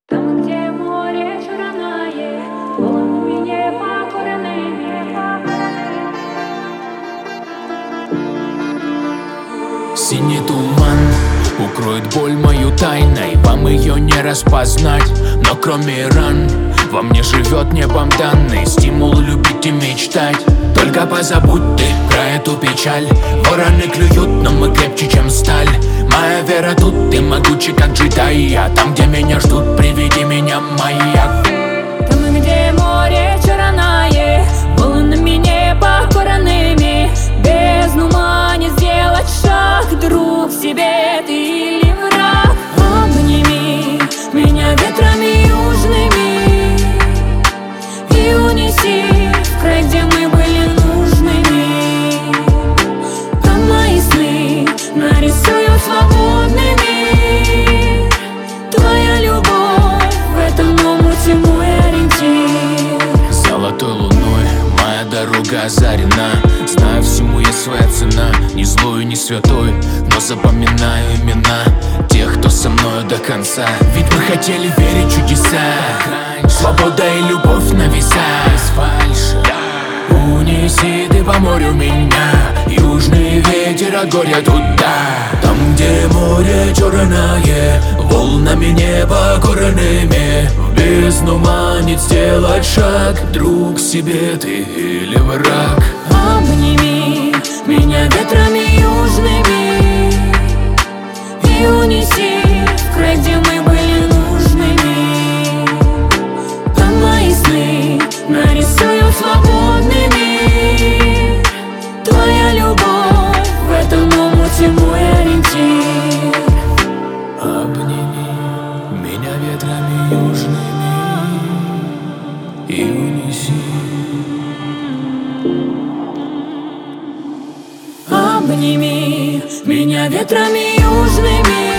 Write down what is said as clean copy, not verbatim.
Там, где море черное, волнами покоренными. Синий туман укроет боль мою тайной, вам ее не распознать. Но кроме ран во мне живет небом данный стимул любить и мечтать. Только позабудь ты про эту печаль. Вороны клюют, но мы крепче, чем сталь. Моя вера тут, ты могучий, как джедай. А там, где меня ждут, приведи меня, маяк. Там, где море черное, волнами не покоренными. Бездну манит сделать шаг, друг себе ты или враг. Обними меня ветрами южными и унеси в край, где мы были нужными. Там мои сны нарисую свободный мир. Твоя любовь в этом омуте мой ориентир. Золотой луной моя дорога озарена. Знаю, всему есть своя цена. Не злой, не святой, но запоминаю имена тех, кто со мною до конца. Ведь мы хотели верить в чудеса. Свобода и любовь на весах. Фальши. Унеси ты по морю меня, южный ветер от горя туда. Там, где море черное, волнами непокоренными. В бездну манит сделать шаг, друг себе ты или враг. Обними меня ветрами южными и унеси в край, где мы были нужными. Там мои сны нарисую свободный мир. Твоя любовь в этом омуте мой ориентир. Обними меня ветрами южными и унеси. Обними меня ветрами южными